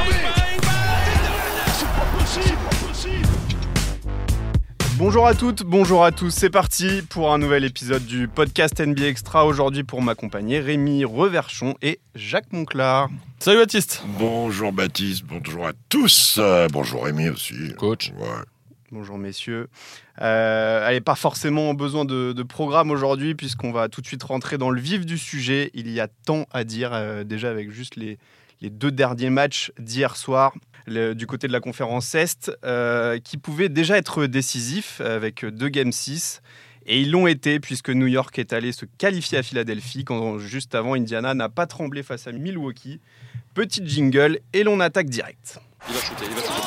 Bonjour à toutes, bonjour à tous, c'est parti pour un nouvel épisode du podcast NBA Extra. Aujourd'hui pour m'accompagner, Rémi Reverchon et Jacques Monclar. Salut Baptiste. Bonjour Baptiste, bonjour à tous. Bonjour Rémi aussi. Coach. Ouais. Bonjour messieurs. Allez, pas forcément besoin de programme aujourd'hui puisqu'on va tout de suite rentrer dans le vif du sujet. Il y a tant à dire déjà avec juste les deux derniers matchs d'hier soir du côté de la conférence Est qui pouvaient déjà être décisifs avec 2 Game 6. Et ils l'ont été puisque New York est allé se qualifier à Philadelphie quand juste avant Indiana n'a pas tremblé face à Milwaukee. Petit jingle et l'on attaque direct. Il va shooter.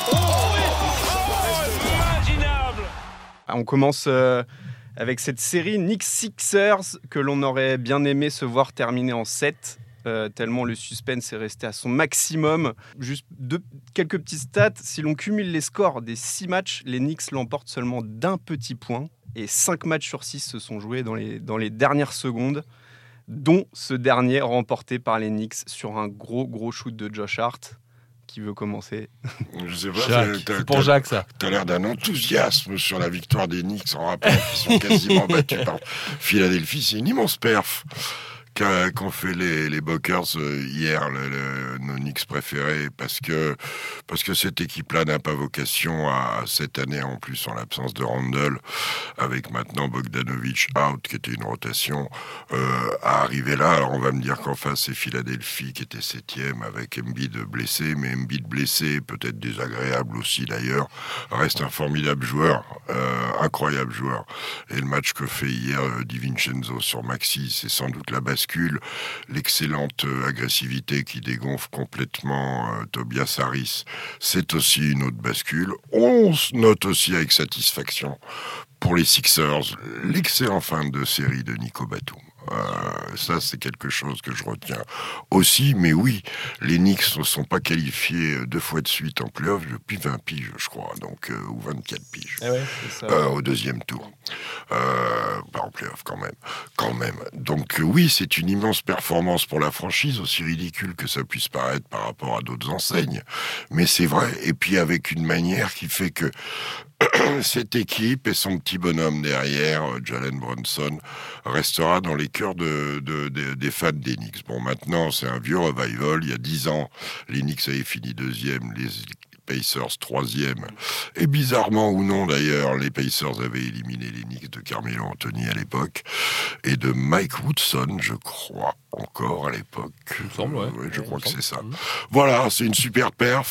On commence avec cette série Knicks Sixers que l'on aurait bien aimé se voir terminer en 7. Tellement le suspense est resté à son maximum. Juste quelques petites stats. Si l'on cumule les scores des 6 matchs, les Knicks l'emportent seulement d'un petit point. Et 5 matchs sur 6 se sont joués dans les dernières secondes, dont ce dernier remporté par les Knicks sur un gros shoot de Josh Hart. Qui veut commencer? Je sais pas, Jacques, c'est pour Jacques ça. T'as l'air d'un enthousiasme sur la victoire des Knicks en rappelant qu'ils sont quasiment battus par Philadelphie. C'est une immense perf qu'ont fait les Buckers hier, nos Knicks préférés, parce que cette équipe-là n'a pas vocation à, cette année en plus en l'absence de Randle, avec maintenant Bogdanovic out, qui était une rotation, à arriver là. Alors on va me dire qu'en face c'est Philadelphie qui était 7e avec Embiid blessé, mais Embiid blessé, peut-être désagréable aussi d'ailleurs, reste un formidable joueur, incroyable joueur. Et le match que fait hier DiVincenzo sur Maxey, c'est sans doute la bascule, l'excellente agressivité qui dégonfle complètement Tobias Harris, c'est aussi une autre bascule. On note aussi avec satisfaction pour les Sixers l'excellent fin de série de Nico Batum. Ça, c'est quelque chose que je retiens aussi. Mais oui, les Knicks ne sont pas qualifiés 2 fois de suite en play-off depuis 20 piges, je crois, donc, ou 24 piges, au deuxième tour. En play-off quand même. Donc oui, c'est une immense performance pour la franchise, aussi ridicule que ça puisse paraître par rapport à d'autres enseignes. Mais c'est vrai, et puis avec une manière qui fait que cette équipe et son petit bonhomme derrière, Jalen Brunson, restera dans les cœurs des fans des Knicks. Bon, maintenant, c'est un vieux revival. Il y a 10 ans, les Knicks avaient fini 2e, les Pacers 3e. Et bizarrement ou non, d'ailleurs, les Pacers avaient éliminé les Knicks de Carmelo Anthony à l'époque et de Mike Woodson, je crois, encore à l'époque. Il me semble, ouais. Je crois que c'est ça. Voilà, c'est une super perf.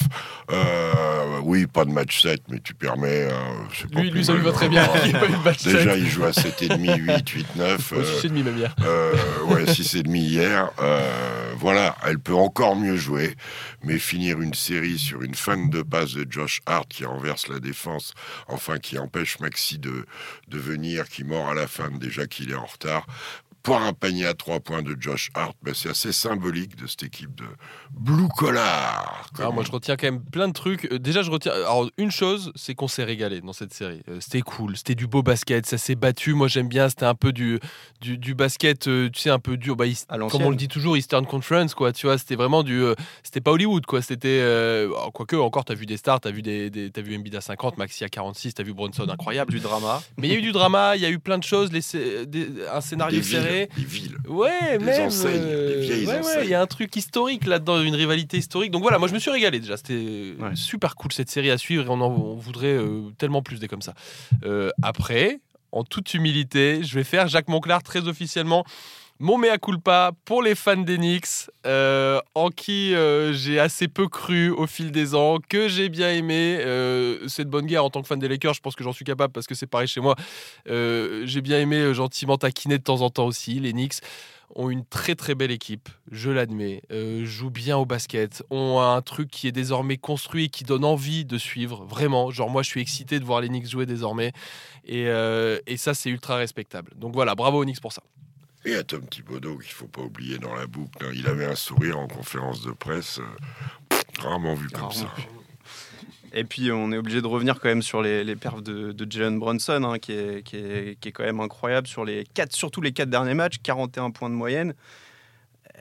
Oui, pas de match 7, mais tu permets... Lui, ça lui va très bien. Il n'y a pas eu de match 7. Déjà, il joue à 7,5, 8, 9. 6,5 même hier. 6,5 hier. Voilà, elle peut encore mieux jouer, mais finir une série sur une fin de passe de Josh Hart qui renverse la défense, enfin qui empêche Maxey de venir, qui mord à la fin déjà qu'il est en retard, pour un panier à 3 points de Josh Hart, c'est assez symbolique de cette équipe de Blue Collar. Moi, je retiens quand même plein de trucs. Déjà, je retiens... Alors, une chose, c'est qu'on s'est régalé dans cette série. C'était cool, c'était du beau basket, ça s'est battu. Moi, j'aime bien, c'était un peu du basket, tu sais, un peu dur. Comme on le dit toujours, Eastern Conference, quoi. Tu vois, c'était vraiment c'était pas Hollywood, quoi. C'était... Quoique, encore, t'as vu des stars, t'as vu Embiid à 50, Maxey à 46, t'as vu Brunson, incroyable. Du drama. Mais il y a eu du drama, il y a eu plein de choses, un scénario serré. Des villes, ouais, des même, enseignes, des vieilles enseignes. Il y a un truc historique là-dedans, une rivalité historique. Donc voilà, moi je me suis régalé déjà. C'était super cool cette série à suivre et on voudrait tellement plus des comme ça. Après, en toute humilité, je vais faire Jacques Monclar très officiellement. Mon mea culpa pour les fans des Knicks, en qui j'ai assez peu cru au fil des ans, que j'ai bien aimé. Cette bonne guerre en tant que fan des Lakers, je pense que j'en suis capable parce que c'est pareil chez moi. J'ai bien aimé gentiment taquiner de temps en temps aussi. Les Knicks ont une très très belle équipe, je l'admets, jouent bien au basket, ont un truc qui est désormais construit et qui donne envie de suivre, vraiment. Genre moi je suis excité de voir les Knicks jouer désormais et ça c'est ultra respectable. Donc voilà, bravo aux Knicks pour ça. Et à Tom Thibodeau, qu'il ne faut pas oublier dans la boucle, il avait un sourire en conférence de presse, rarement vu comme ça. Et puis on est obligé de revenir quand même sur les perfs de Jalen Brunson, qui est quand même incroyable surtout les 4 derniers matchs, 41 points de moyenne.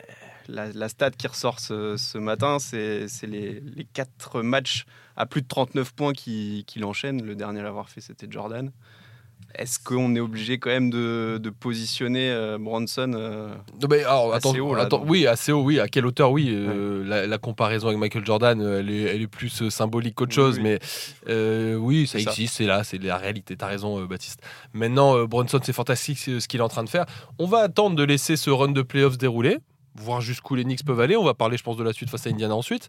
la stat qui ressort ce matin, c'est les 4 matchs à plus de 39 points qu'il enchaîne. Le dernier à l'avoir fait, c'était Jordan. Est-ce qu'on est obligé quand même de positionner Bronson assez haut, oui, assez haut, oui. À quelle hauteur, oui. La comparaison avec Michael Jordan, elle est plus symbolique qu'autre chose, mais oui, ça existe, c'est là, c'est la réalité. T'as raison, Baptiste. Maintenant, Bronson, c'est fantastique ce qu'il est en train de faire. On va attendre de laisser ce run de playoffs se dérouler, voir jusqu'où les Knicks peuvent aller. On va parler, je pense, de la suite face à Indiana ensuite.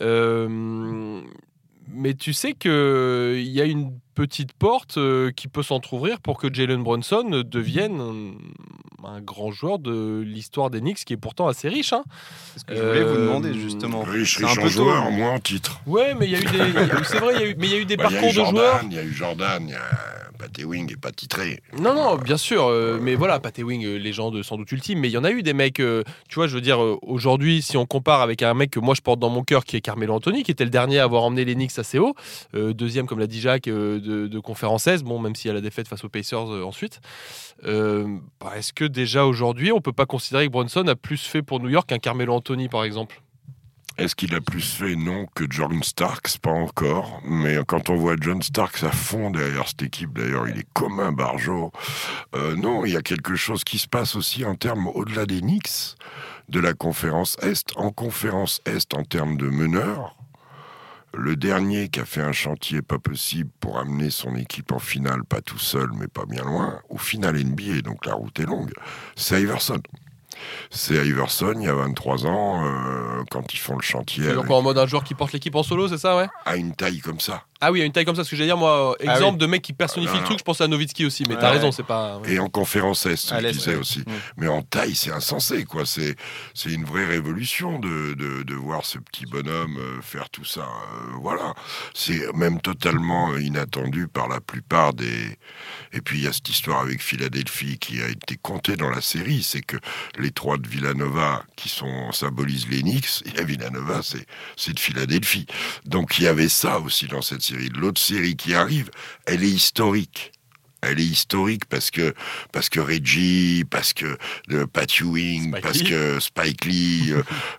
Mais tu sais qu'il y a une petite porte qui peut s'entrouvrir pour que Jalen Brunson devienne un grand joueur de l'histoire des Knicks, qui est pourtant assez riche. Hein. C'est ce que je voulais vous demander, justement. Riche en joueurs, moins en titres. Ouais, mais il y a eu des... c'est vrai, il y a eu des parcours de joueurs. Il y a eu Jordan, il y a... Pat Ewing n'est pas titré. Non, bien sûr. Mais voilà, Pat Ewing, légende sans doute ultime. Mais il y en a eu des mecs, tu vois, je veux dire, aujourd'hui, si on compare avec un mec que moi je porte dans mon cœur, qui est Carmelo Anthony, qui était le dernier à avoir emmené les Knicks assez haut, deuxième, comme l'a dit Jacques, de conférence Est, bon, même s'il y a la défaite face aux Pacers ensuite. Est-ce que déjà aujourd'hui, on peut pas considérer que Brunson a plus fait pour New York qu'un Carmelo Anthony, par exemple ? Est-ce qu'il a plus fait? Non, que John Starks, pas encore. Mais quand on voit John Starks à fond derrière cette équipe, d'ailleurs, il est comme un barjot. Non, il y a quelque chose qui se passe aussi en termes, au-delà des Knicks, de la conférence Est. En conférence Est, en termes de meneurs, le dernier qui a fait un chantier pas possible pour amener son équipe en finale, pas tout seul, mais pas bien loin, au final NBA, donc la route est longue, c'est Iverson. C'est Iverson, il y a 23 ans, quand ils font le chantier. C'est encore en mode un joueur qui porte l'équipe en solo, c'est ça, ouais? À une taille comme ça. Ah oui, à une taille comme ça, ce que j'allais dire, moi, exemple de mec qui personnifie le truc, je pense à Nowitzki aussi, mais t'as raison, c'est pas... Et en conférence Est, je disais aussi. Mais en taille, c'est insensé, quoi. C'est une vraie révolution de voir ce petit bonhomme faire tout ça. Voilà. C'est même totalement inattendu par la plupart des... Et puis, il y a cette histoire avec Philadelphie qui a été comptée dans la série, c'est que les 3 de Villanova qui symbolisent les Knicks, et Villanova, c'est de Philadelphie. Donc, il y avait ça aussi dans cette série. L'autre série qui arrive, elle est historique. Elle est historique parce que Reggie, parce que Pat Ewing, parce que Spike Lee,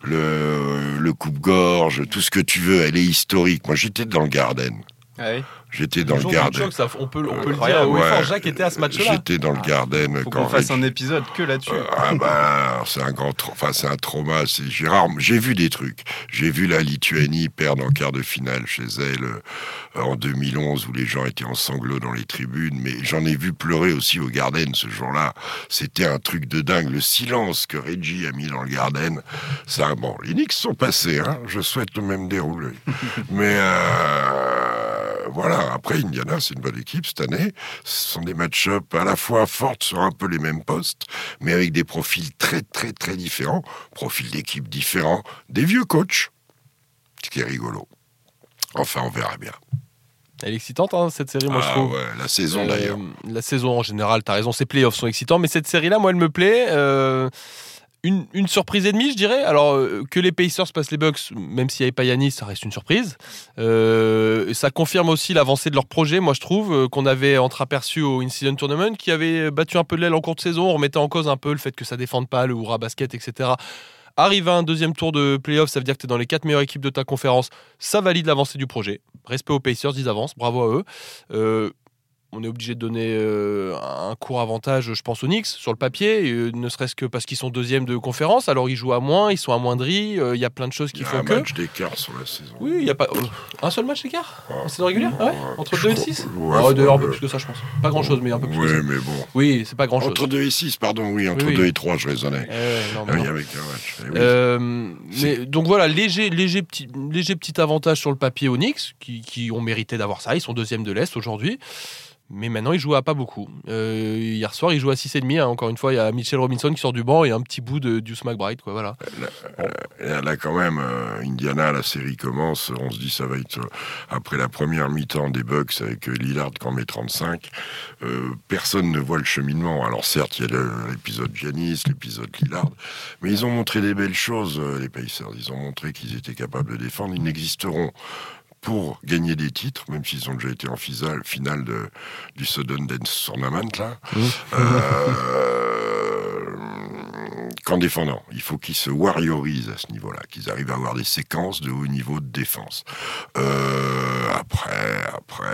le coupe-gorge, tout ce que tu veux, elle est historique. Moi, j'étais dans le Garden. Ah oui. J'étais dans le Garden. On peut le dire. Jacques était à ce match-là. J'étais dans le Garden. Faut qu'on fasse un épisode que là-dessus. C'est c'est un trauma. C'est Gérard. J'ai vu des trucs. J'ai vu la Lituanie perdre en quart de finale chez elle en 2011, où les gens étaient en sanglots dans les tribunes. Mais j'en ai vu pleurer aussi au Garden ce jour-là. C'était un truc de dingue. Le silence que Reggie a mis dans le Garden. Ça, bon, les Knicks sont passés. Hein. Je souhaite le même déroulé. Mais voilà, après Indiana, c'est une bonne équipe cette année. Ce sont des match-up à la fois fortes sur un peu les mêmes postes, mais avec des profils très très très différents, profils d'équipes différents, des vieux coachs, ce qui est rigolo. Enfin, on verra bien. Elle est excitante, hein, cette série, moi je trouve. Ouais, la saison d'ailleurs. La saison en général, t'as raison, ces playoffs sont excitants, mais cette série-là, moi, elle me plaît. Une surprise et demie, je dirais. Alors, que les Pacers passent les Bucks, même s'il n'y avait pas Giannis, ça reste une surprise. Ça confirme aussi l'avancée de leur projet, moi je trouve, qu'on avait entreaperçu au In-Season Tournament, qui avait battu un peu de l'aile en cours de saison. On remettait en cause un peu le fait que ça défende pas, le hurrah basket, etc. Arrive à un deuxième tour de playoff, ça veut dire que tu es dans les 4 meilleures équipes de ta conférence. Ça valide l'avancée du projet. Respect aux Pacers, ils avancent, bravo à eux. On est obligé de donner un court avantage, je pense, aux Knicks, sur le papier, ne serait-ce que parce qu'ils sont deuxième de conférence, alors ils jouent à moins, ils sont amoindris, il y a plein de choses qui font que... Il y a un match d'écart sur la saison. Oui, il n'y a pas... un seul match d'écart en saison régulière, entre 2 et 6 ouais, d'ailleurs, un peu plus que ça, je pense. Pas grand-chose, mais un peu plus que ça. Mais bon. Oui, c'est pas grand-chose. Entre 2 et 6, pardon, oui, entre 2 et 3, je raisonnais. Il y avait qu'un match. Mais, donc voilà, léger petit avantage sur le papier aux Knicks, qui ont mérité d'avoir ça, ils sont deuxième de l'Est aujourd'hui. Mais maintenant, il joue à pas beaucoup. Hier soir, il joue à 6,5. Hein. Encore une fois, il y a Mitchell Robinson qui sort du banc et un petit bout de Deuce McBride. Quoi, voilà. Là, quand même, Indiana, la série commence. On se dit ça va être après la première mi-temps des Bucks avec Lillard qui en met 35. Personne ne voit le cheminement. Alors certes, il y a l'épisode Giannis, l'épisode Lillard. Mais ils ont montré des belles choses, les Pacers. Ils ont montré qu'ils étaient capables de défendre. Ils n'existeront pour gagner des titres, même s'ils ont déjà été en finale du Southern Dance Tournament, là. qu'en défendant. Il faut qu'ils se warriorisent à ce niveau-là, qu'ils arrivent à avoir des séquences de haut niveau de défense. Après,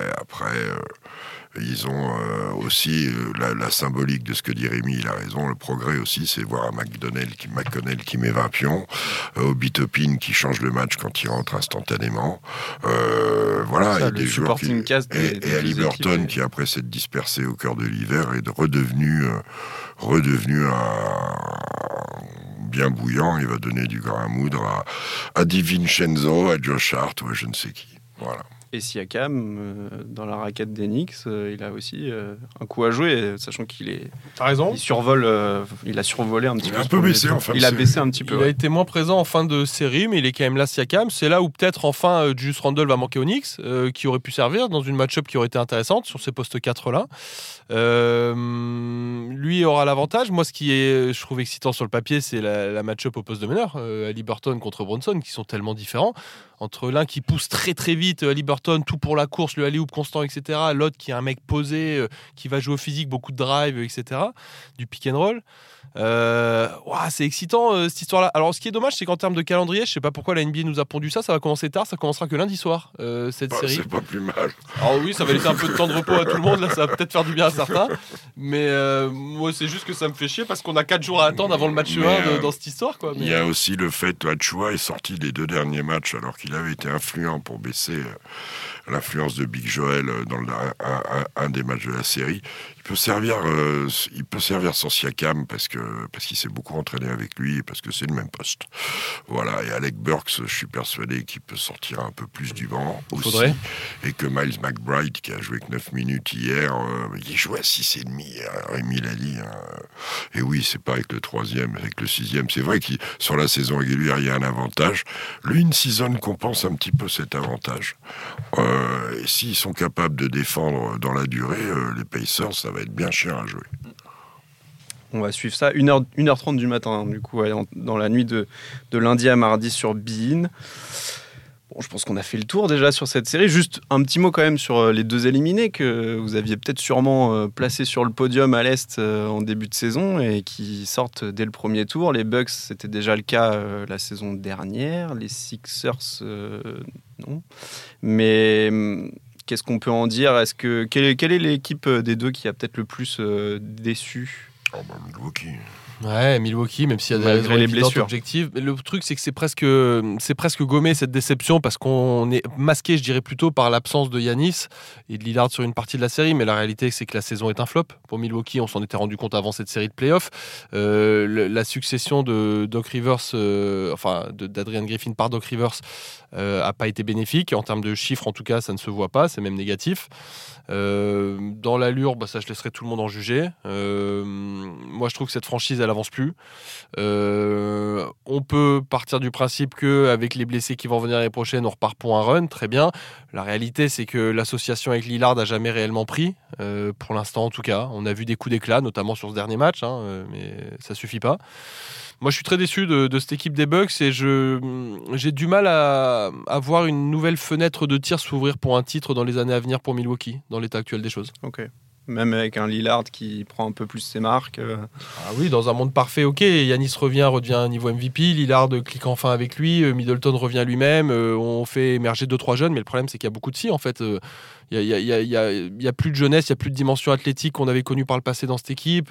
ils ont aussi la symbolique de ce que dit Rémi, il a raison, le progrès aussi, c'est voir un McConnell qui met 20 pions, Obi Toppin qui change le match quand il rentre instantanément. Voilà, ça, et des joueurs et Haliburton qui, après s'être dispersé au cœur de l'hiver, est redevenu un bien bouillant. Il va donner du grain à moudre à Di Vincenzo, à Josh Hart ou à je ne sais qui. Voilà. Et Siakam, dans la raquette des Knicks, il a aussi un coup à jouer, sachant qu'il est. T'as raison. Il survole, il a survolé un petit peu. Il a un peu baissé en fin de série. Il a baissé un petit peu. Il a été moins présent en fin de série, mais il est quand même là, Siakam. C'est là où peut-être enfin Julius Randle va manquer aux Knicks, qui aurait pu servir dans une match-up qui aurait été intéressante sur ces postes 4 là. Lui aura l'avantage. Moi, ce qui est, je trouve excitant sur le papier, c'est la match-up au poste de meneur, Haliburton contre Bronson, qui sont tellement différents. Entre l'un qui pousse très très vite, Haliburton, tout pour la course, le alley-oop constant, etc. L'autre qui est un mec posé, qui va jouer au physique, beaucoup de drive, etc. Du pick and roll. C'est excitant cette histoire-là. Alors, ce qui est dommage, c'est qu'en termes de calendrier, je sais pas pourquoi la NBA nous a pondu ça. Ça va commencer tard, ça commencera que lundi soir cette série. C'est pas plus mal. Alors oui, ça va laisser un peu de temps de repos à tout le monde. Là, ça va peut-être faire du bien à certains. Mais moi, c'est juste que ça me fait chier parce qu'on a 4 jours à attendre avant le match 1 dans cette histoire, quoi. Il y a aussi le fait que Achua est sorti des 2 derniers matchs alors qu'il avait été influent pour baisser l'influence de Big Joel dans un des matchs de la série. Il peut servir sur Siakam parce qu'il s'est beaucoup entraîné avec lui et parce que c'est le même poste. Voilà, et Alec Burks, je suis persuadé qu'il peut sortir un peu plus du banc aussi. Et que Miles McBride, qui a joué que 9 minutes hier, il jouait à 6,5, Rémi l'a dit. Et oui, c'est pas avec le 3e, avec le 6e. C'est vrai que sur la saison régulière, il y a un avantage. Lui, une season compense un petit peu cet avantage. Et s'ils sont capables de défendre dans la durée, les Pacers, ça va être bien cher à jouer. On va suivre ça 1h30 du matin, du coup, dans la nuit de lundi à mardi sur beIN. Bon, je pense qu'on a fait le tour déjà sur cette série. Juste un petit mot quand même sur les 2 éliminés que vous aviez peut-être sûrement placés sur le podium à l'Est en début de saison et qui sortent dès le premier tour. Les Bucks, c'était déjà le cas la saison dernière. Les Sixers, non. Mais qu'est-ce qu'on peut en dire ? Quelle est l'équipe des 2 qui a peut-être le plus déçu ? Milwaukee. Ouais, Milwaukee, même s'il y a des raisons évidentes objectives. Mais le truc, c'est que c'est presque gommé cette déception parce qu'on est masqué, je dirais plutôt, par l'absence de Giannis et de Lillard sur une partie de la série. Mais la réalité, c'est que la saison est un flop. Pour Milwaukee, on s'en était rendu compte avant cette série de playoffs. La succession de Doc Rivers, d'Adrian Griffin par Doc Rivers, a pas été bénéfique. En termes de chiffres, en tout cas, ça ne se voit pas. C'est même négatif. Dans l'allure, ça je laisserai tout le monde en juger. Moi je trouve que cette franchise elle avance plus. On peut partir du principe qu'avec les blessés qui vont venir l'année prochaine on repart pour un run, très bien. La réalité c'est que l'association avec Lillard n'a jamais réellement pris, pour l'instant en tout cas. On a vu des coups d'éclat notamment sur ce dernier match, mais ça suffit pas. Moi, je suis très déçu de cette équipe des Bucks et j'ai du mal à voir une nouvelle fenêtre de tir s'ouvrir pour un titre dans les années à venir pour Milwaukee, dans l'état actuel des choses. Ok. Même avec un Lillard qui prend un peu plus ses marques. Ah oui, dans un monde parfait, ok. Yanis redevient à un niveau MVP, Lillard clique enfin avec lui, Middleton revient lui-même, on fait émerger 2-3 jeunes, mais le problème c'est qu'il y a beaucoup de si en fait. Il y a plus de jeunesse, il y a plus de dimension athlétique qu'on avait connue par le passé dans cette équipe.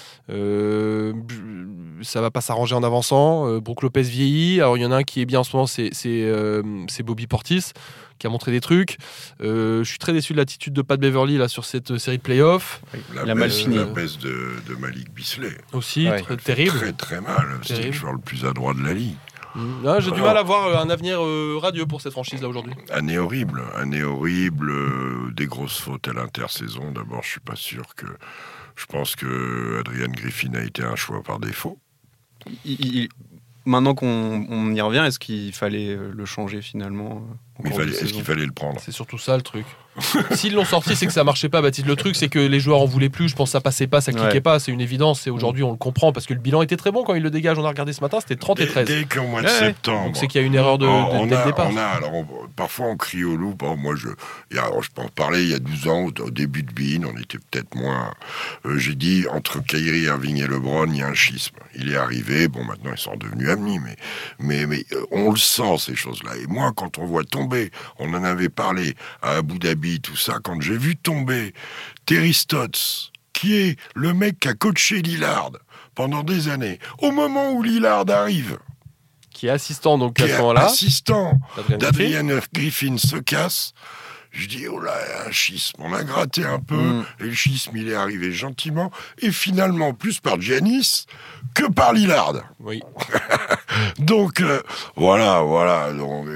Ça va pas s'arranger en avançant. Brook Lopez vieillit. Alors il y en a un qui est bien en ce moment, c'est Bobby Portis qui a montré des trucs. Je suis très déçu de l'attitude de Pat Beverly là sur cette série de playoffs. Il a mal fini. La baisse de Malik Beasley. Aussi, terrible. Très très mal. C'est le joueur le plus adroit de la ligue. Là, j'ai du mal à voir un avenir radieux pour cette franchise là aujourd'hui. Année horrible, des grosses fautes à l'intersaison. D'abord, je pense que Adrian Griffin a été un choix par défaut. Maintenant qu'on y revient, est-ce qu'il fallait le changer finalement Est-ce qu'il fallait le prendre ? C'est surtout ça le truc. S'ils l'ont sorti, c'est que ça marchait pas, Baptiste. Le truc, c'est que les joueurs en voulaient plus. Je pense que ça passait pas, ça cliquait pas. C'est une évidence. Et aujourd'hui, on le comprend parce que le bilan était très bon quand il le dégage. On a regardé ce matin, c'était 30 et 13. Dès qu'au mois de septembre. Donc c'est qu'il y a une erreur dès le départ. Parfois, on crie au loup. Bon, moi, je peux en parler. Il y a 12 ans, au début de Bean, on était peut-être moins. J'ai dit entre Kyrie Irving et LeBron, il y a un schisme. Il est arrivé. Bon, maintenant, ils sont devenus amis, mais on le sent ces choses-là. Et moi, quand on voit tomber, on en avait parlé à Abu Dhabi, tout ça, quand j'ai vu tomber Terry Stotts, qui est le mec qui a coaché Lillard pendant des années, au moment où Lillard arrive, qui est assistant donc à ce moment-là, assistant d'Adrian Griffin se casse. Je dis, oh là, un schisme. On a gratté un peu, et le schisme, il est arrivé gentiment, et finalement, plus par Giannis que par Lillard. Oui. Donc, voilà. Donc,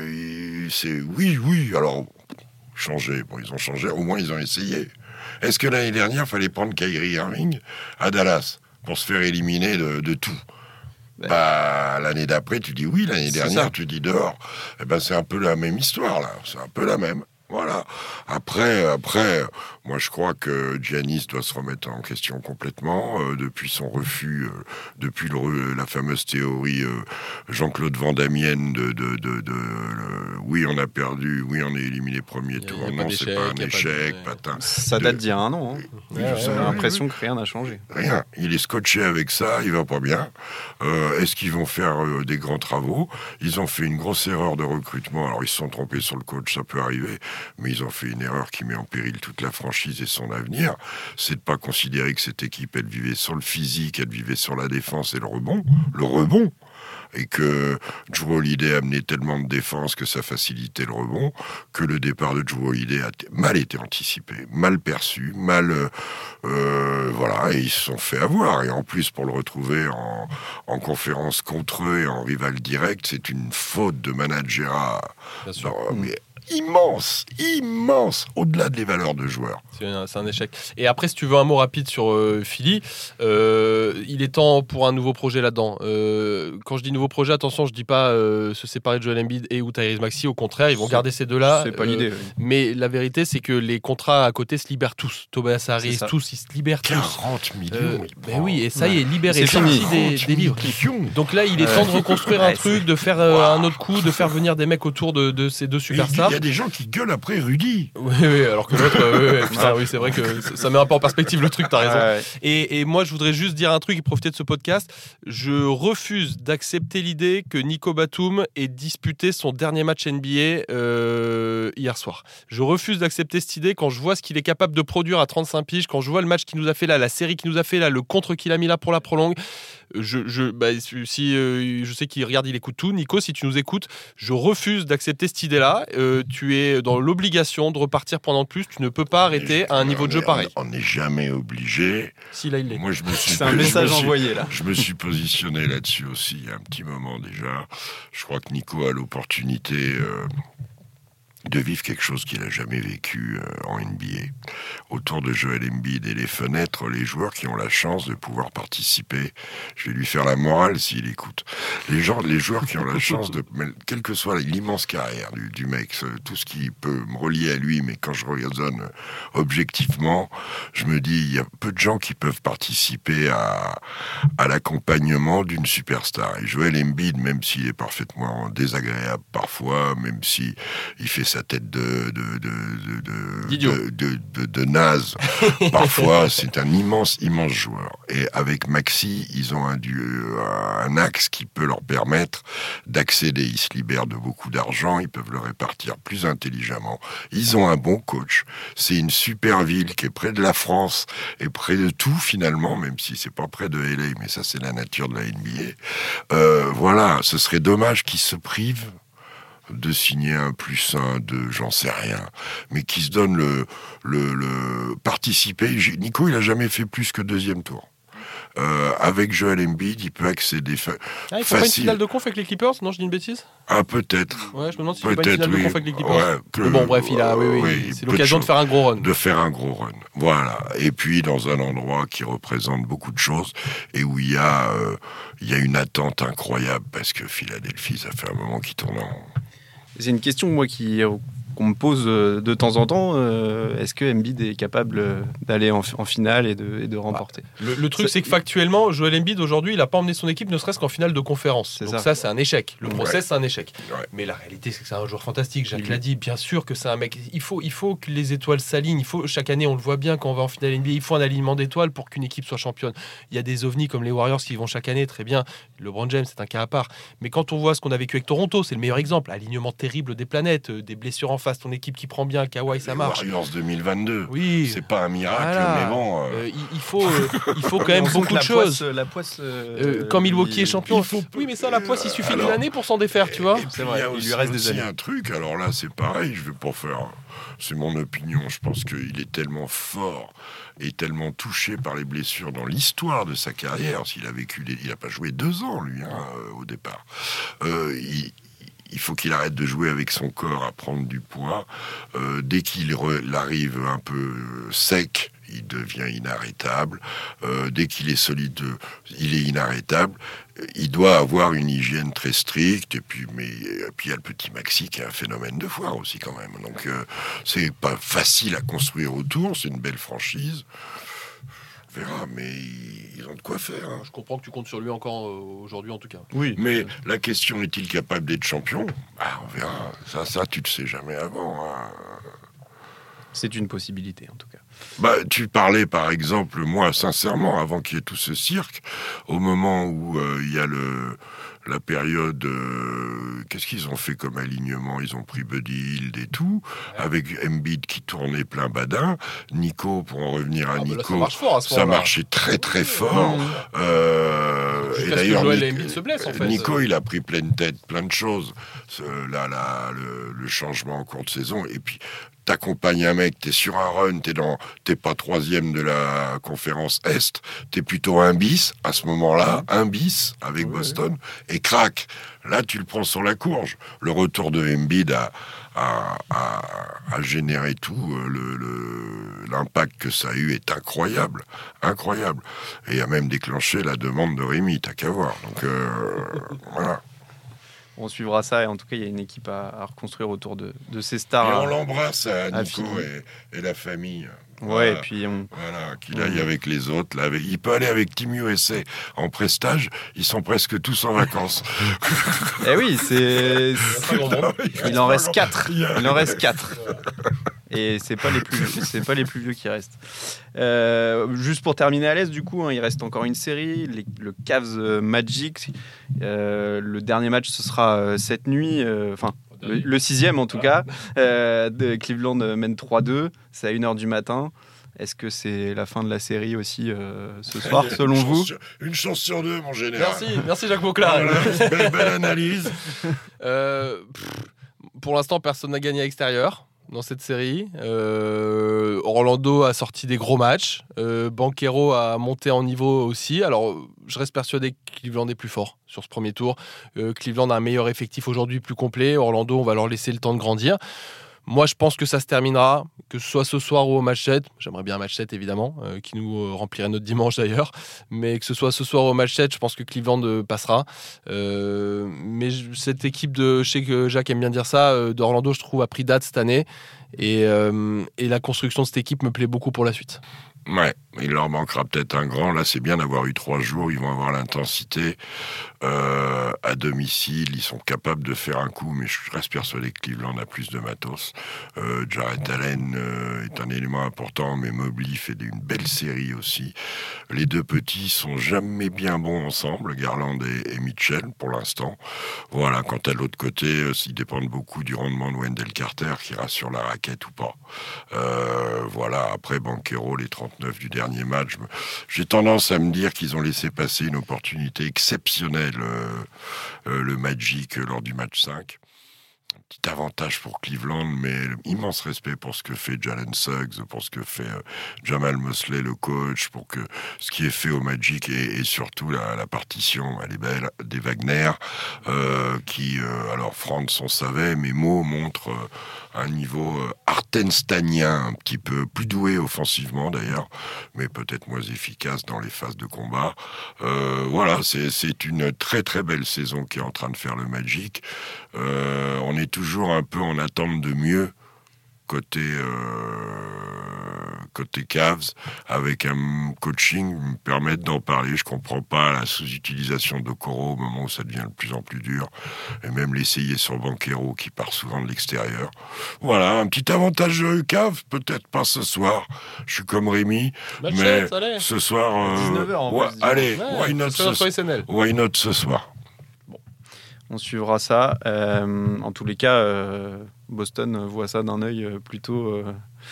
oui. Alors, changer. Bon, ils ont changé. Au moins, ils ont essayé. Est-ce que l'année dernière, il fallait prendre Kyrie Irving à Dallas pour se faire éliminer de tout? L'année d'après, tu dis oui. L'année dernière, tu dis dehors. Eh ben, c'est un peu la même histoire, là. C'est un peu la même. Voilà. Après, moi je crois que Giannis doit se remettre en question complètement depuis son refus, depuis la fameuse théorie Jean-Claude Van Damme oui on a perdu, oui on est éliminé premier tour, non c'est pas un échec, patin. Ça date d'il y a un an. J'ai l'impression que rien n'a changé. Rien. Il est scotché avec ça, il va pas bien. Est-ce qu'ils vont faire des grands travaux? Ils ont fait une grosse erreur de recrutement. Alors ils se sont trompés sur le coach, ça peut arriver. Mais ils ont fait une erreur qui met en péril toute la franchise et son avenir. C'est de pas considérer que cette équipe, elle vivait sur le physique, elle vivait sur la défense et le rebond. Et que Jrue Holiday amenait tellement de défense que ça facilitait le rebond, que le départ de Jrue Holiday a mal été anticipé, mal perçu, voilà, et ils se sont fait avoir. Et en plus, pour le retrouver en conférence contre eux et en rival direct, c'est une faute de manager mais immense, au-delà des valeurs de joueurs. C'est un échec. Et après, si tu veux un mot rapide sur Philly, il est temps pour un nouveau projet là-dedans. Quand je dis nouveau projet, attention, je dis pas se séparer de Joel Embiid et ou Tyrese Maxey. Au contraire, ils vont garder ces deux-là. C'est pas l'idée. Oui. Mais la vérité, c'est que les contrats à côté se libèrent tous. Tobias Harris, tous, ils se libèrent tous. 40 millions. Oui, et ça y est, libéré. C'est fini. Des livres. Donc là, il est temps de reconstruire un truc, de faire un autre coup, de faire venir des mecs autour de ces deux superstars. Il y a des gens qui gueulent après Rudy. Oui, alors que l'autre, putain, oui, c'est vrai que ça met un peu en perspective le truc, t'as raison. Ouais. Et moi, je voudrais juste dire un truc et profiter de ce podcast. Je refuse d'accepter l'idée que Nico Batum ait disputé son dernier match NBA hier soir. Je refuse d'accepter cette idée quand je vois ce qu'il est capable de produire à 35 piges, quand je vois le match qu'il nous a fait là, la série qu'il nous a fait là, le contre qu'il a mis là pour la prolongue. Je sais qu'il regarde, il écoute tout. Nico, si tu nous écoutes, je refuse d'accepter cette idée-là. Tu es dans l'obligation de repartir pendant plus. Tu ne peux pas arrêter à un niveau de jeu pareil. On n'est jamais obligé. Si, là, il l'est. Moi, c'est un message envoyé, là. Je me suis positionné là-dessus aussi il y a un petit moment déjà. Je crois que Nico a l'opportunité de vivre quelque chose qu'il n'a jamais vécu en NBA. Autour de Joel Embiid et les fenêtres, les joueurs qui ont la chance de pouvoir participer. Je vais lui faire la morale s'il écoute. Les joueurs qui ont la chance de, quelle que soit l'immense carrière du mec, tout ce qui peut me relier à lui, mais quand je raisonne objectivement, je me dis, il y a peu de gens qui peuvent participer à l'accompagnement d'une superstar. Et Joel Embiid, même s'il est parfaitement désagréable parfois, même si il fait sa tête de naze. Parfois, c'est un immense joueur. Et avec Maxey, ils ont un axe qui peut leur permettre d'accéder. Ils se libèrent de beaucoup d'argent, ils peuvent le répartir plus intelligemment. Ils ont un bon coach. C'est une super ville qui est près de la France et près de tout finalement, même si c'est pas près de LA, mais ça c'est la nature de la NBA. Voilà, ce serait dommage qu'ils se privent de signer un +1, j'en sais rien, mais qui se donne le participer. Nico, il a jamais fait plus que deuxième tour. Avec Joel Embiid, il peut accéder il faut pas une finale de conf avec les Clippers? Non, je dis une bêtise? Peut-être. Ouais, je me demande s'il n'y a pas une finale de conf avec les Clippers. Ouais, bon, bref, c'est l'occasion de faire un gros run. De faire un gros run, voilà. Et puis, dans un endroit qui représente beaucoup de choses et où il y a une attente incroyable parce que Philadelphie, ça fait un moment qu'ils tournent en... C'est une question, moi, qui qu'on me pose de temps en temps. Est-ce que Embiid est capable d'aller en finale et de remporter? Le truc, c'est que factuellement, Joel Embiid, aujourd'hui, il n'a pas emmené son équipe, ne serait-ce qu'en finale de conférence. Donc ça, c'est un échec. Le process, c'est un échec. Ouais. Mais la réalité, c'est que c'est un joueur fantastique. Jacques l'a dit, bien sûr que c'est un mec... Il faut que les étoiles s'alignent. Chaque année, on le voit bien, quand on va en finale NBA, il faut un alignement d'étoiles pour qu'une équipe soit championne. Il y a des ovnis comme les Warriors qui y vont chaque année, très bien. LeBron James, c'est un cas à part. Mais quand on voit ce qu'on a vécu avec Toronto, c'est le meilleur exemple. Alignement terrible des planètes, des blessures en face, ton équipe qui prend bien, Kawhi, ça marche. Warriors 2022, c'est pas un miracle, mais bon... il faut quand même beaucoup de choses. La poisse... quand Milwaukee est champion... Oui, mais ça, la poisse, il suffit d'une année pour s'en défaire, tu vois. C'est vrai, il lui reste des années. Un truc, alors là, c'est pareil, je vais pas faire... C'est mon opinion, je pense qu'il est tellement fort et tellement touché par les blessures dans l'histoire de sa carrière. S'il a vécu... Il n'a pas joué 2 ans, lui, au départ. Il faut qu'il arrête de jouer avec son corps à prendre du poids. Dès qu'il arrive un peu sec, il devient inarrêtable. Dès qu'il est solide, il est inarrêtable. Il doit avoir une hygiène très stricte. Et puis il y a le petit Maxi qui est un phénomène de foire aussi quand même. Donc c'est pas facile à construire autour. C'est une belle franchise. On verra, mais ils ont de quoi faire. Je comprends que tu comptes sur lui encore aujourd'hui, en tout cas. Oui. Mais la question, est-il capable d'être champion ? On verra. Ça, tu le sais jamais avant. C'est une possibilité, en tout cas. Tu parlais, par exemple, moi, sincèrement, avant qu'il y ait tout ce cirque, au moment où il y a la période... qu'est-ce qu'ils ont fait comme alignement ? Ils ont pris Buddy Hield et tout, avec Embiid qui tournait plein badin. Nico, pour en revenir à Nico, là, ça marche fort à ce ça marchait très très fort. Et d'ailleurs, Embiid se blesse, en fait. Nico, il a pris pleine tête, plein de choses. Le changement en cours de saison. Et puis, t'accompagnes un mec, t'es sur un run, t'es pas 3e de la conférence Est, t'es plutôt 1 bis à ce moment-là, 1 bis avec Boston, et crac, là tu le prends sur la courge. Le retour de Embiid a généré tout, l'impact que ça a eu est incroyable. Et a même déclenché la demande de Rémi, t'as qu'à voir. Donc voilà. On suivra ça, et en tout cas, il y a une équipe à reconstruire autour de ces stars. Et on l'embrasse à Nico et la famille. Ouais, et puis qu'il aille avec les autres. Là, il peut aller avec Team USA en prestage. Ils sont presque tous en vacances. Eh oui, il en reste 4. Il en reste 4. Et c'est pas les plus vieux qui restent. Juste pour terminer à l'Est, du coup, il reste encore une série, le Cavs Magic. Le dernier match, ce sera cette nuit. Le 6e en tout cas. De Cleveland mène 3-2. C'est à 1h du matin. Est-ce que c'est la fin de la série aussi ce soir, selon vous ? Une chance sur 2, mon général. Merci Jacques Vauclard. Belle analyse. Pour l'instant, personne n'a gagné à l'extérieur dans cette série. Orlando a sorti des gros matchs. Banchero a monté en niveau aussi. Alors, je reste persuadé que Cleveland est plus fort sur ce premier tour. Cleveland a un meilleur effectif aujourd'hui, plus complet. Orlando, on va leur laisser le temps de grandir. Moi, je pense que ça se terminera, que ce soit ce soir ou au match 7. J'aimerais bien un match 7, évidemment, qui nous remplirait notre dimanche d'ailleurs. Mais que ce soit ce soir ou au match 7, je pense que Cleveland passera. Mais cette équipe je sais que Jacques aime bien dire ça, d'Orlando, je trouve, a pris date cette année. Et la construction de cette équipe me plaît beaucoup pour la suite. Ouais, il leur manquera peut-être un grand. Là, c'est bien d'avoir eu 3 jours. Ils vont avoir l'intensité à domicile. Ils sont capables de faire un coup, mais je reste persuadé que Cleveland a plus de matos. Jarrett Allen est un élément important, mais Mobley fait une belle série aussi. Les deux petits sont jamais bien bons ensemble, Garland et Mitchell, pour l'instant. Voilà, quant à l'autre côté, ils dépendent beaucoup du rendement de Wendell Carter, qui rassure la raquette ou pas. Voilà, après Banchero, les 39 du dernier match, j'ai tendance à me dire qu'ils ont laissé passer une opportunité exceptionnelle, le Magic, lors du match 5. Petit avantage pour Cleveland, mais immense respect pour ce que fait Jalen Suggs, pour ce que fait Jamal Mosley, le coach, pour que ce qui est fait au Magic et surtout la partition, elle est belle, des Wagner, qui, alors Franz on savait, mais Mo montre un niveau artenstanien, un petit peu plus doué offensivement d'ailleurs, mais peut-être moins efficace dans les phases de combat. Voilà, c'est une très très belle saison qui est en train de faire le Magic. On est toujours un peu en attente de mieux côté Cavs, avec un coaching, me permettre d'en parler. Je comprends pas la sous-utilisation de Coro au moment où ça devient de plus en plus dur, et même l'essayer sur Banchero qui part souvent de l'extérieur. Voilà, un petit avantage Cavs, peut-être pas ce soir. Je suis comme Rémi, mais ce soir, 19h en plus, allez, ouais, why not ce soir. On suivra ça. En tous les cas, Boston voit ça d'un œil plutôt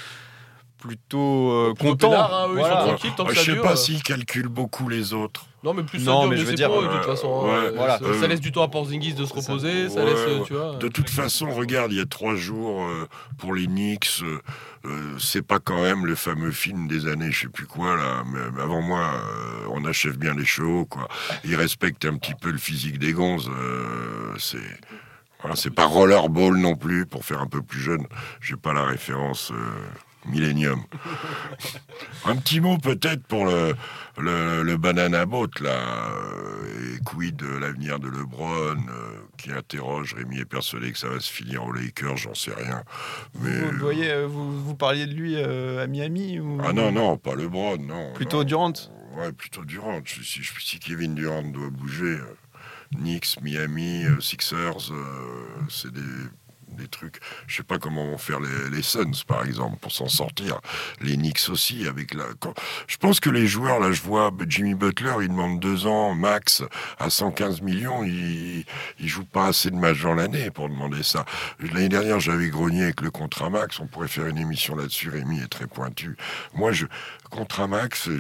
content. Eux, ils sont tranquilles tant que ça dure. Je sais pas s'ils calculent beaucoup les autres. Non, mais plus ça dure, mieux c'est pour eux, de toute façon. Voilà. Ça laisse du temps à Porzingis de se reposer, ça laisse, tu vois. De toute façon, regarde, il y a 3 jours, pour les Knicks, c'est pas quand même le fameux film des années, je sais plus quoi, là, mais avant moi, on achève bien les shows, quoi. Ils respectent un petit peu le physique des gonzes, c'est pas Rollerball non plus, pour faire un peu plus jeune. J'ai pas la référence Millennium. Un petit mot peut-être pour le banana boat, là, et quid de l'avenir de LeBron, qui interroge. Rémi est persuadé que ça va se finir aux Lakers, j'en sais rien. Mais vous parliez de lui à Miami ou... Ah non, pas LeBron, non. Plutôt Durant. Ouais, plutôt Durant. Si Kevin Durant doit bouger, Knicks, Miami, Sixers, c'est des trucs. Je sais pas comment vont faire les Suns, par exemple, pour s'en sortir. Les Knicks aussi, je pense que les joueurs, là, je vois Jimmy Butler, il demande 2 ans max à 115 millions. Il joue pas assez de matchs dans l'année pour demander ça. L'année dernière, j'avais grogné avec le contrat max. On pourrait faire une émission là-dessus. Rémi est très pointu. Moi, contrat max,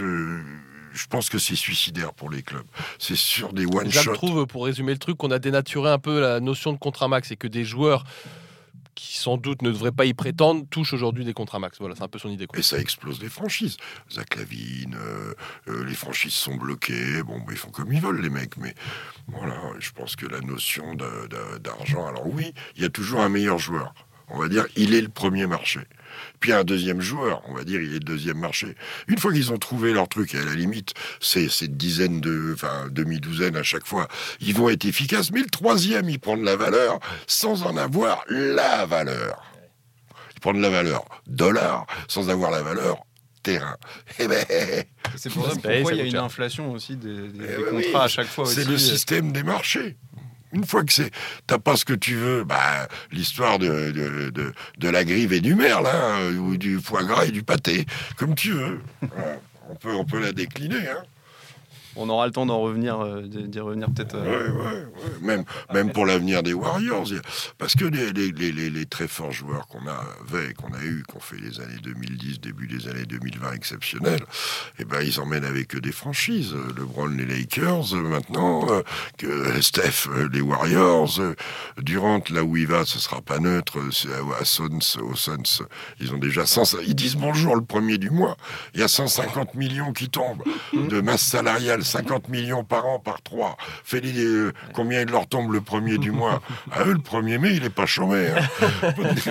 je pense que c'est suicidaire pour les clubs. C'est sur des one-shot. Je trouve, pour résumer le truc, qu'on a dénaturé un peu la notion de contrat max et que des joueurs qui, sans doute, ne devraient pas y prétendre, touchent aujourd'hui des contrats max. Voilà, c'est un peu son idée, quoi. Et ça explose les franchises. Zach LaVine, les franchises sont bloquées. Bon, ils font comme ils veulent, les mecs. Mais voilà, je pense que la notion d'argent... Alors oui, il y a toujours un meilleur joueur. On va dire, il est le premier marché. Puis un deuxième joueur, on va dire, il est le deuxième marché. Une fois qu'ils ont trouvé leur truc, et à la limite, c'est demi-douzaine à chaque fois, ils vont être efficaces. Mais le troisième, il prend de la valeur sans en avoir la valeur. Il prend de la valeur dollar sans avoir la valeur terrain. C'est pour ça pourquoi il y a une inflation aussi des contrats à chaque fois. C'est aussi. Le système des marchés. Une fois que t'as pas ce que tu veux, l'histoire de la grive et du merle, ou du foie gras et du pâté, comme tu veux. Voilà. On peut la décliner, hein. On aura le temps d'y revenir peut-être. Ouais. Même pour l'avenir des Warriors. Parce que les très forts joueurs qu'on a eu, qu'on fait les années 2010, début des années 2020 exceptionnels, ils emmènent avec eux des franchises. LeBron, les Lakers, maintenant, que Steph, les Warriors, Durant, là où il va, ce sera pas neutre, c'est aux Suns. Ils ont déjà ils disent bonjour le 1er du mois. Il y a 150 millions qui tombent de masse salariale. 50 millions par an, par 3. Combien il leur tombe le 1er du mois. À eux, le 1er mai, il n'est pas chômé. Hein.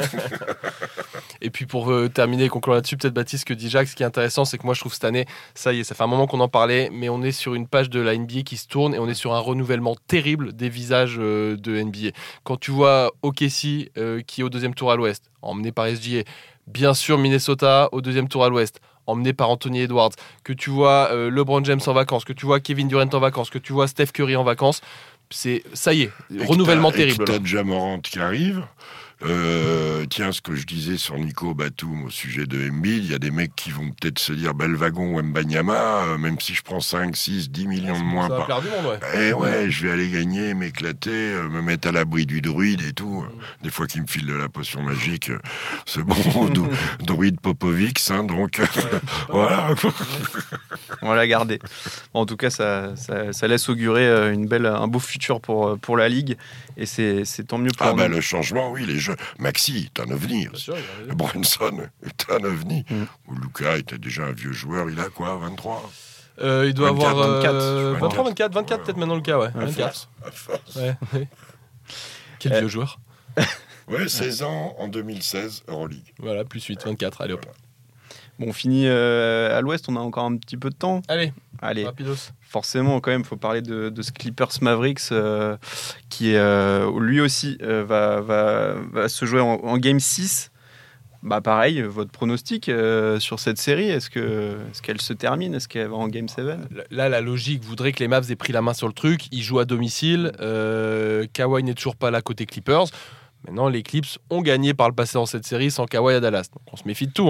Et puis pour terminer et conclure là-dessus, peut-être Baptiste, ce que dit Jacques, ce qui est intéressant, c'est que moi je trouve cette année, ça y est, ça fait un moment qu'on en parlait, mais on est sur une page de la NBA qui se tourne et on est sur un renouvellement terrible des visages de NBA. Quand tu vois OKC qui est au 2e tour à l'Ouest, emmené par SGA, bien sûr Minnesota au 2e tour à l'Ouest, emmené par Anthony Edwards, que tu vois LeBron James en vacances, que tu vois Kevin Durant en vacances, que tu vois Steph Curry en vacances, ça y est, renouvellement terrible. Et t'as Ja Morant qui arrive. Tiens, ce que je disais sur Nico Batum au sujet de Embiid, il y a des mecs qui vont peut-être se dire le wagon Wembanyama, même si je prends 5, 6, 10 millions de moins par... je vais aller gagner, m'éclater, me mettre à l'abri du druide et tout. Des fois qu'il me file de la potion magique, c'est bon, druide Popovic, donc voilà. On va la garder. Bon, en tout cas, ça laisse augurer un beau futur pour la Ligue, et c'est tant mieux pour nous. Le changement, oui, les jeux. Maxi est un ovni aussi. Brunson est un ovni. Luka était déjà un vieux joueur, il a quoi, 23 il doit 24, avoir 24 peut-être maintenant Luka, ouais. 24. Ouais. Quel vieux joueur. Ouais, 16 ans en 2016, Euroleague. Voilà, plus 8, 24, allez hop. Bon, on finit à l'Ouest, on a encore un petit peu de temps. Allez. Rapidos. Forcément, quand même, il faut parler de ce Clippers Mavericks qui lui aussi va se jouer en Game 6. Pareil, votre pronostic sur cette série, est-ce qu'elle se termine? Est-ce qu'elle va en Game 7? Là, la logique voudrait que les Mavs aient pris la main sur le truc. Ils jouent à domicile. Kawhi n'est toujours pas là côté Clippers. Maintenant, les Clips ont gagné par le passé dans cette série sans Kawhi à Dallas. Donc, on se méfie de tout.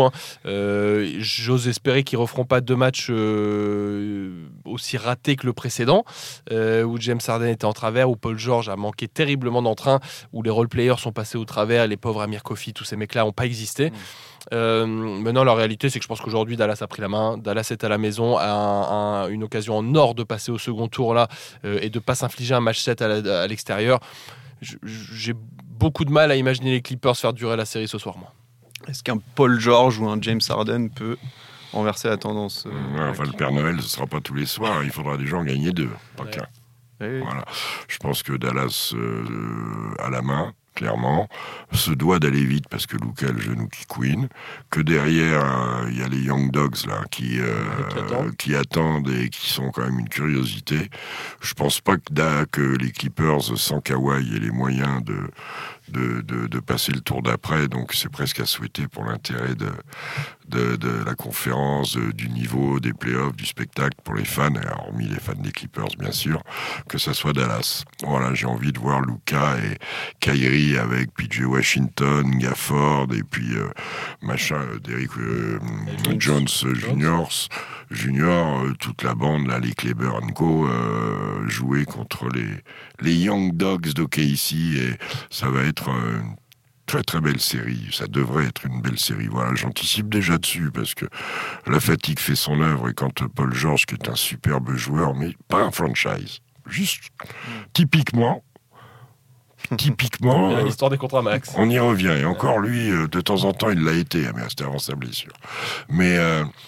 J'ose espérer qu'ils ne referont pas 2 matchs aussi ratés que le précédent, où James Harden était en travers, où Paul George a manqué terriblement d'entrain, où les role-players sont passés au travers, les pauvres Amir Coffey, tous ces mecs-là n'ont pas existé. Maintenant, la réalité, c'est que je pense qu'aujourd'hui, Dallas a pris la main. Dallas est à la maison, a une occasion en or de passer au second tour là, et de ne pas s'infliger un match 7 à l'extérieur. J'ai beaucoup de mal à imaginer les Clippers faire durer la série ce soir, moi. Est-ce qu'un Paul George ou un James Harden peut renverser la tendance le Père Noël, ce ne sera pas tous les soirs. Il faudra déjà en gagner 2, pas qu'un. Oui. Voilà. Je pense que Dallas a la main, clairement, se doit d'aller vite parce que Luka a le genou qui couine, que derrière il y a les Young Dogs là qui attendent et qui sont quand même une curiosité. Je pense pas que les Clippers sans Kawhi aient les moyens de passer le tour d'après, donc c'est presque à souhaiter pour l'intérêt de la conférence, du niveau, des playoffs, du spectacle pour les fans, et hormis les fans des Clippers bien sûr, que ça soit Dallas. Voilà, j'ai envie de voir Luka et Kyrie avec PJ Washington, Gafford et puis Derrick Jones Junior, toute la bande là, les Kleber & Co jouer contre les Young Dogs d'OKC, et ça va être une très très belle série. Ça devrait être une belle série. Voilà, j'anticipe déjà dessus parce que la fatigue fait son œuvre, et quand Paul George, qui est un superbe joueur, mais pas un franchise, juste typiquement, l'histoire des contrats max. On y revient, et encore lui, de temps en temps, il l'a été, mais c'était avant sa blessure. Mais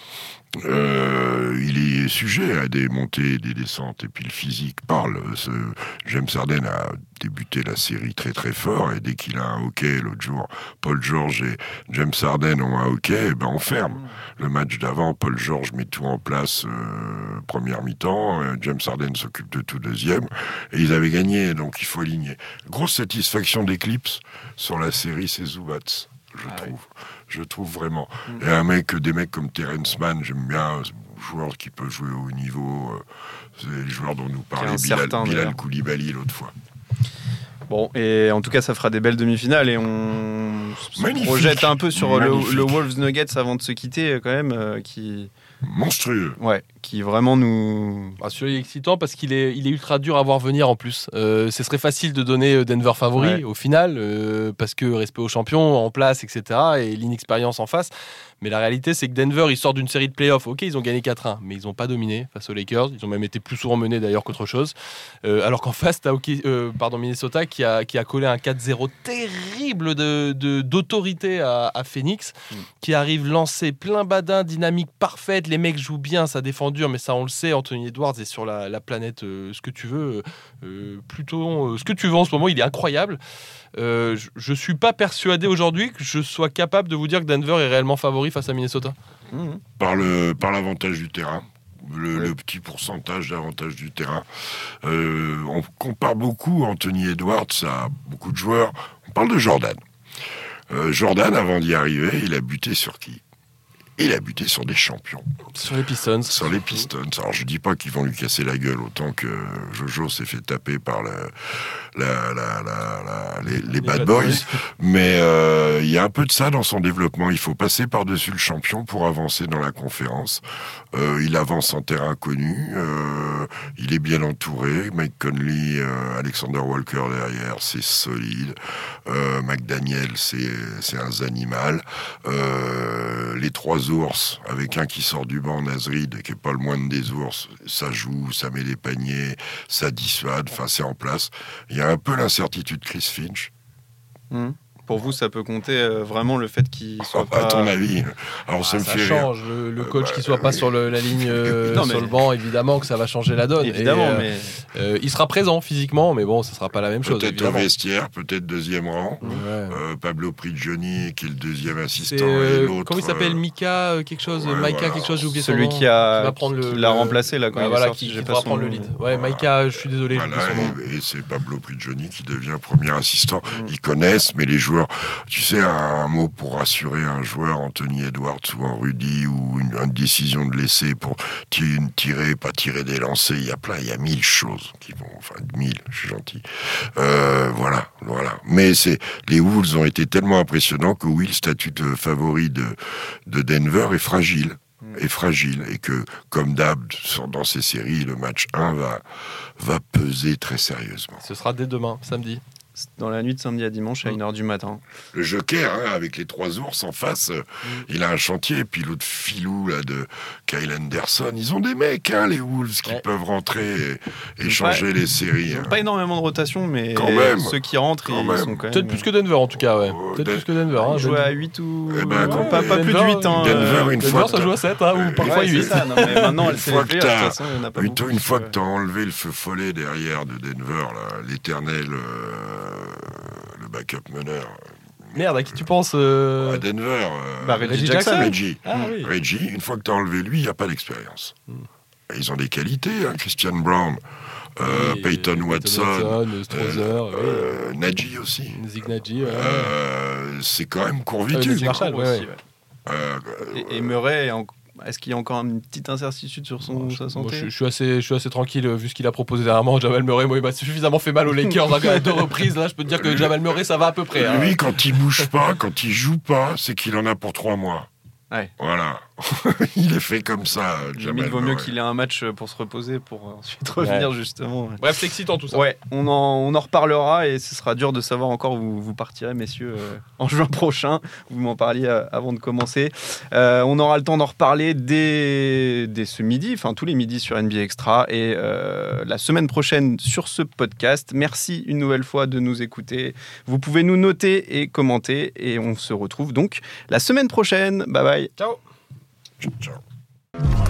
il est sujet à des montées et des descentes, et puis le physique parle. James Harden a débuté la série très très fort, et dès qu'il a un hockey, l'autre jour, Paul George et James Harden ont un hockey, on ferme. Le match d'avant, Paul George met tout en place, première mi-temps, James Harden s'occupe de tout deuxième, et ils avaient gagné, donc il faut aligner. Grosse satisfaction des Clips sur la série, c'est Zubats. Je trouve vraiment. Et des mecs comme Terrence Mann, j'aime bien, joueur qui peut jouer au haut niveau. C'est les joueurs dont nous parlait Bilal Koulibaly l'autre fois. Bon, et en tout cas, ça fera des belles demi-finales, et on se projette un peu sur le Wolves Nuggets avant de se quitter, quand même, qui... Monstrueux. Ouais, qui vraiment nous... Celui-là est excitant parce qu'il est ultra dur à voir venir en plus. Ce serait facile de donner Denver favori au final, parce que respect aux champions en place, etc. et l'inexpérience en face. Mais la réalité, c'est que Denver, ils sortent d'une série de playoffs. Ok, ils ont gagné 4-1, mais ils n'ont pas dominé face aux Lakers. Ils ont même été plus souvent menés d'ailleurs qu'autre chose. Alors qu'en face, tu as Minnesota qui a collé un 4-0 terrible d'autorité à Phoenix, qui arrive lancé plein badin, dynamique parfaite. Les mecs jouent bien, ça défend dur, mais ça on le sait. Anthony Edwards est sur la planète ce que tu veux, ce que tu veux en ce moment. Il est incroyable. Je suis pas persuadé aujourd'hui que je sois capable de vous dire que Denver est réellement favori face à Minnesota. Par l'avantage du terrain. Le petit pourcentage d'avantage du terrain. On compare beaucoup Anthony Edwards à beaucoup de joueurs. On parle de Jordan. Jordan, avant d'y arriver, il a buté sur qui ? Il a buté sur des champions. Sur les Pistons. Alors, je dis pas qu'ils vont lui casser la gueule autant que Jojo s'est fait taper par les Bad Boys. Mais il y a un peu de ça dans son développement. Il faut passer par-dessus le champion pour avancer dans la conférence. Il avance en terrain connu. Il est bien entouré. Mike Conley, Alexander Walker derrière, c'est solide. McDaniel, c'est un animal. Les trois ours, avec un qui sort du banc, Nasrid, qui est pas le moindre des ours, ça joue, ça met des paniers, ça dissuade, c'est en place. Il y a un peu l'incertitude Chris Finch. Pour vous, ça peut compter vraiment le fait qu'il soit pas... À ton avis. Alors ça me fait change. Rire. Le coach qui soit pas sur la ligne sur le banc, évidemment que ça va changer la donne. Évidemment, il sera présent physiquement, mais bon, ça sera pas la même chose. Peut-être évidemment. Au vestiaire, peut-être deuxième rang. Pablo Prigioni, qui est le deuxième assistant. Comment il s'appelle, Mika quelque chose, Maika quelque chose, j'ai oublié son nom. Celui qui l'a remplacé là quand il est sorti, qui va prendre le lead. Maika, je suis désolé. Et c'est Pablo Prigioni qui devient premier assistant. Ils connaissent, mais les joueurs joueur. Tu sais, un mot pour rassurer un joueur, Anthony Edwards ou un Rudy, ou une décision de laisser pour pas tirer des lancers. Il y a 1000 choses qui vont, enfin 1000, je suis gentil. Voilà. Mais les Wolves ont été tellement impressionnants que oui, le statut de favori de Denver est fragile. Et que, comme d'hab, dans ces séries, le match 1 va peser très sérieusement. Ce sera dès demain, samedi. Dans la nuit de samedi à dimanche à 1h du matin. Le Joker, avec les 3 ours en face, il a un chantier. Et puis l'autre filou là, de Kyle Anderson, ils ont des mecs, les Wolves, qui peuvent rentrer et changer les séries. Ils n'ont pas énormément de rotation, mais quand même, ceux qui rentrent, ils sont quand même... Peut-être plus que Denver, en tout cas. Ouais. Peut-être plus que Denver. Ils jouent à 8 ou... pas plus de 8. Denver, ça joue à 7, ou parfois 8. Ça. Non, mais maintenant, elle s'est levée, de toute façon, il n'y en a pas beaucoup. Une fois que tu as enlevé le feu follet derrière de Denver, là, l'éternel... le backup meneur. Merde, à qui tu penses À Denver. Reggie Jackson. Reggie, une fois que tu as enlevé lui, il n'y a pas d'expérience. Ils ont des qualités, Christian Brown, Peyton Watson, Strother, Nagy aussi. Zig Nagy. C'est quand même Courvitu. Marshall, et Murray, est-ce qu'il y a encore une petite incertitude sur sa santé? Je suis assez tranquille vu ce qu'il a proposé dernièrement. Jamal Murray, moi, il m'a suffisamment fait mal aux Lakers à 2 reprises. Là, je peux te dire que Jamal Murray, ça va à peu près. Lui, quand il bouge pas, quand il joue pas, c'est qu'il en a pour 3 mois. Ouais. Voilà. Il est fait comme ça, Jamal. Il vaut mieux qu'il ait un match pour se reposer, pour ensuite revenir, justement. Bref, c'est excitant tout ça. Ouais, on en reparlera et ce sera dur de savoir encore où vous partirez, messieurs, en juin prochain. Vous m'en parliez avant de commencer. On aura le temps d'en reparler dès ce midi, enfin tous les midis sur NBA Extra et la semaine prochaine sur ce podcast. Merci une nouvelle fois de nous écouter. Vous pouvez nous noter et commenter et on se retrouve donc la semaine prochaine. Bye bye. Ciao. Ciao.